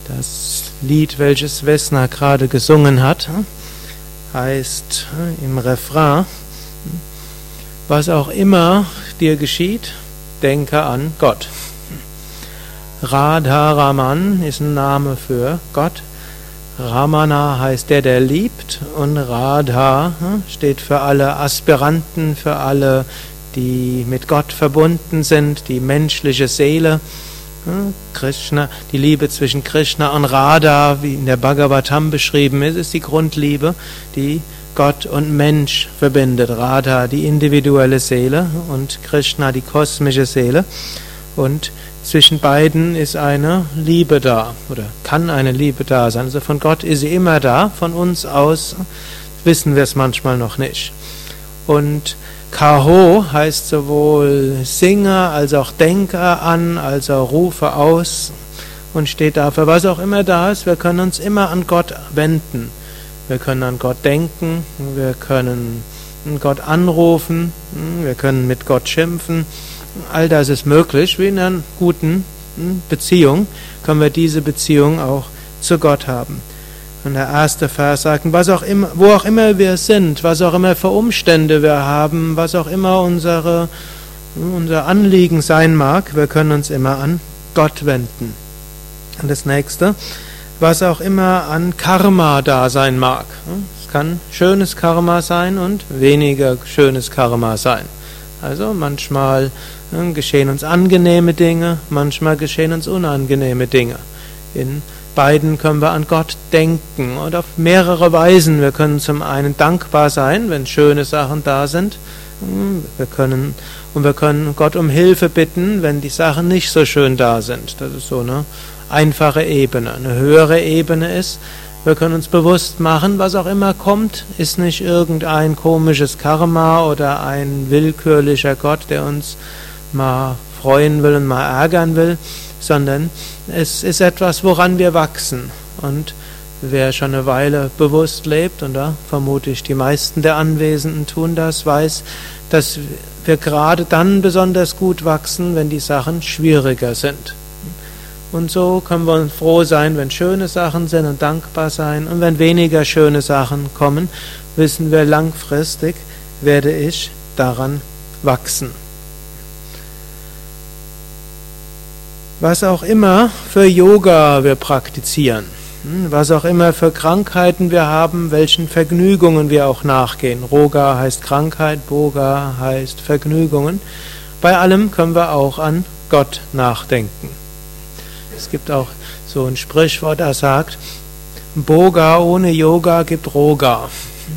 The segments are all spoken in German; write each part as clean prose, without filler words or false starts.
Das Lied, welches Vesna gerade gesungen hat, heißt im Refrain: Was auch immer dir geschieht, denke an Gott. Radha Raman ist ein Name für Gott. Ramana heißt der liebt, und Radha steht für alle Aspiranten, für alle, die mit Gott verbunden sind, die menschliche Seele. Krishna, die Liebe zwischen Krishna und Radha, wie in der Bhagavatam beschrieben ist die Grundliebe, die Gott und Mensch verbindet. Radha, die individuelle Seele, und Krishna, die kosmische Seele. Und zwischen beiden ist eine Liebe da, oder kann eine Liebe da sein. Also von Gott ist sie immer da, von uns aus wissen wir es manchmal noch nicht. Und Kaho heißt sowohl singe, als auch denke an, als auch rufe aus, und steht dafür, was auch immer da ist, wir können uns immer an Gott wenden. Wir können an Gott denken, wir können Gott anrufen, wir können mit Gott schimpfen. All das ist möglich. Wie in einer guten Beziehung können wir diese Beziehung auch zu Gott haben. Und der erste Vers sagt, was auch immer, wo auch immer wir sind, was auch immer für Umstände wir haben, was auch immer unser Anliegen sein mag, wir können uns immer an Gott wenden. Und das nächste, was auch immer an Karma da sein mag. Es kann schönes Karma sein und weniger schönes Karma sein. Also manchmal geschehen uns angenehme Dinge, manchmal geschehen uns unangenehme Dinge. In beiden können wir an Gott denken, und auf mehrere Weisen. Wir können zum einen dankbar sein, wenn schöne Sachen da sind. Wir können Gott um Hilfe bitten, wenn die Sachen nicht so schön da sind. Das ist so eine einfache Ebene. Eine höhere Ebene ist, wir können uns bewusst machen, was auch immer kommt, ist nicht irgendein komisches Karma oder ein willkürlicher Gott, der uns mal freuen will und mal ärgern will, sondern es ist etwas, woran wir wachsen. Und wer schon eine Weile bewusst lebt, und da vermute ich, die meisten der Anwesenden tun das, weiß, dass wir gerade dann besonders gut wachsen, wenn die Sachen schwieriger sind. Und so können wir froh sein, wenn schöne Sachen sind, und dankbar sein. Und wenn weniger schöne Sachen kommen, wissen wir, langfristig werde ich daran wachsen. Was auch immer für Yoga wir praktizieren, was auch immer für Krankheiten wir haben, welchen Vergnügungen wir auch nachgehen. Roga heißt Krankheit, Boga heißt Vergnügungen. Bei allem können wir auch an Gott nachdenken. Es gibt auch so ein Sprichwort, das sagt, Boga ohne Yoga gibt Roga.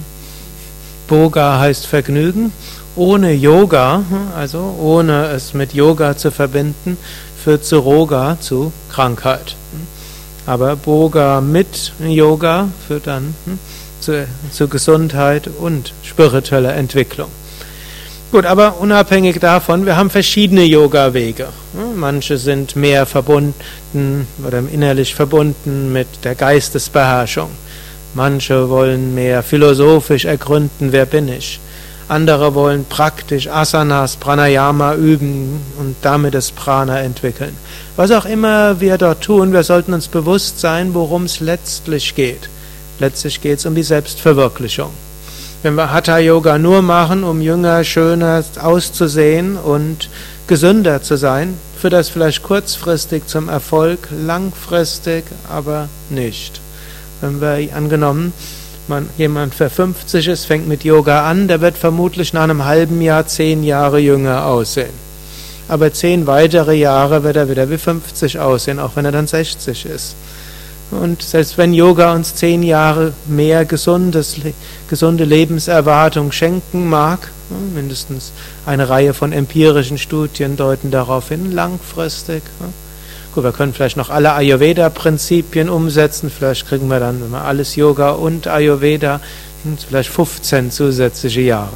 Boga heißt Vergnügen. Ohne Yoga, also ohne es mit Yoga zu verbinden, führt zu Roga, zu Krankheit. Aber Boga mit Yoga führt dann zu Gesundheit und spiritueller Entwicklung. Gut, aber unabhängig davon, wir haben verschiedene Yoga-Wege. Manche sind mehr verbunden oder innerlich verbunden mit der Geistesbeherrschung. Manche wollen mehr philosophisch ergründen, wer bin ich. Andere wollen praktisch Asanas, Pranayama üben und damit das Prana entwickeln. Was auch immer wir dort tun, wir sollten uns bewusst sein, worum es letztlich geht. Letztlich geht es um die Selbstverwirklichung. Wenn wir Hatha-Yoga nur machen, um jünger, schöner auszusehen und gesünder zu sein, führt das vielleicht kurzfristig zum Erfolg, langfristig aber nicht. Wenn wir angenommen, jemand für 50 ist, fängt mit Yoga an, der wird vermutlich nach einem halben Jahr 10 Jahre jünger aussehen. Aber 10 weitere Jahre wird er wieder wie 50 aussehen, auch wenn er dann 60 ist. Und selbst wenn Yoga uns 10 Jahre mehr gesunde Lebenserwartung schenken mag, mindestens eine Reihe von empirischen Studien deuten darauf hin, langfristig. Gut, wir können vielleicht noch alle Ayurveda-Prinzipien umsetzen, vielleicht kriegen wir dann, wenn wir alles Yoga und Ayurveda, vielleicht 15 zusätzliche Jahre.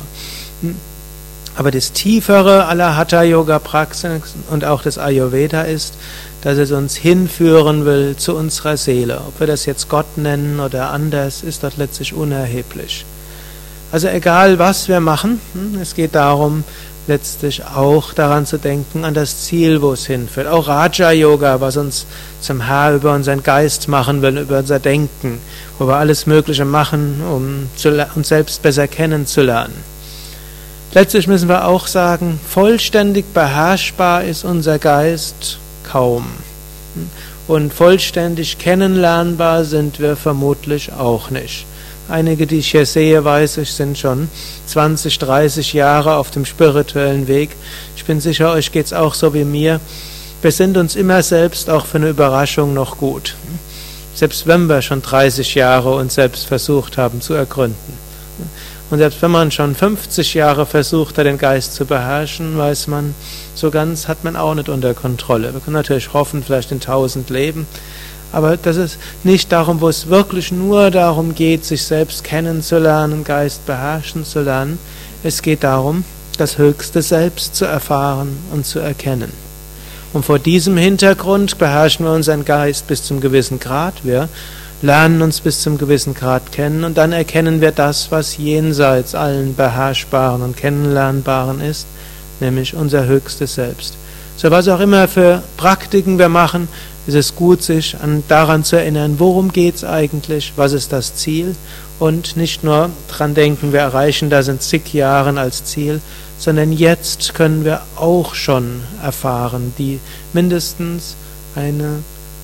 Aber das Tiefere aller Hatha-Yoga-Praxen und auch des Ayurveda ist, dass es uns hinführen will zu unserer Seele. Ob wir das jetzt Gott nennen oder anders, ist dort letztlich unerheblich. Also egal, was wir machen, es geht darum, letztlich auch daran zu denken, an das Ziel, wo es hinführt. Auch Raja Yoga, was uns zum Herr über unseren Geist machen will, über unser Denken, wo wir alles Mögliche machen, um uns selbst besser kennenzulernen. Letztlich müssen wir auch sagen, vollständig beherrschbar ist unser Geist kaum. Und vollständig kennenlernbar sind wir vermutlich auch nicht. Einige, die ich hier sehe, weiß ich, sind schon 20, 30 Jahre auf dem spirituellen Weg. Ich bin sicher, euch geht es auch so wie mir. Wir sind uns immer selbst auch für eine Überraschung noch gut. Selbst wenn wir schon 30 Jahre uns selbst versucht haben zu ergründen. Und selbst wenn man schon 50 Jahre versucht hat, den Geist zu beherrschen, weiß man, so ganz hat man auch nicht unter Kontrolle. Wir können natürlich hoffen, vielleicht in 1000 Leben, aber das ist nicht darum, wo es wirklich nur darum geht, sich selbst kennenzulernen, Geist beherrschen zu lernen. Es geht darum, das höchste Selbst zu erfahren und zu erkennen. Und vor diesem Hintergrund beherrschen wir unseren Geist bis zum gewissen Grad. Wir lernen uns bis zum gewissen Grad kennen und dann erkennen wir das, was jenseits allen Beherrschbaren und Kennenlernbaren ist, nämlich unser höchstes Selbst. So was auch immer für Praktiken wir machen, ist es gut, sich daran zu erinnern, worum geht es eigentlich, was ist das Ziel und nicht nur dran denken, wir erreichen das in zig Jahren als Ziel, sondern jetzt können wir auch schon erfahren, die mindestens eine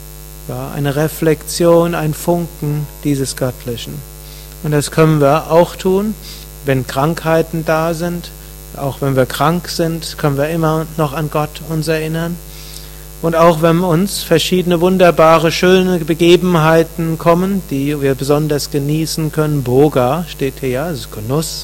Reflexion, ein Funken dieses Göttlichen. Und das können wir auch tun, wenn Krankheiten da sind. Auch wenn wir krank sind, können wir immer noch an Gott uns erinnern. Und auch wenn uns verschiedene wunderbare, schöne Begebenheiten kommen, die wir besonders genießen können, Bhoga steht hier ja, das ist Genuss.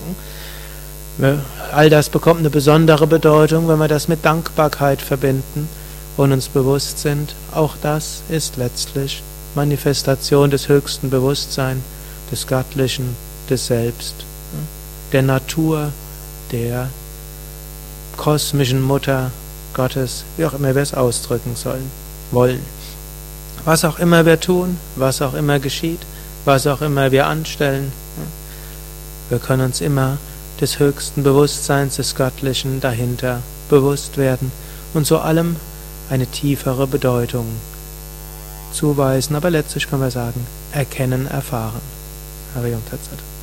All das bekommt eine besondere Bedeutung, wenn wir das mit Dankbarkeit verbinden und uns bewusst sind, auch das ist letztlich Manifestation des höchsten Bewusstseins, des Göttlichen, des Selbst, der Natur, der kosmischen Mutter Gottes, wie auch immer wir es ausdrücken wollen. Was auch immer wir tun, was auch immer geschieht, was auch immer wir anstellen, wir können uns immer des höchsten Bewusstseins, des Göttlichen dahinter bewusst werden und so allem eine tiefere Bedeutung zuweisen, aber letztlich können wir sagen, erkennen, erfahren. Harium Tat Sat.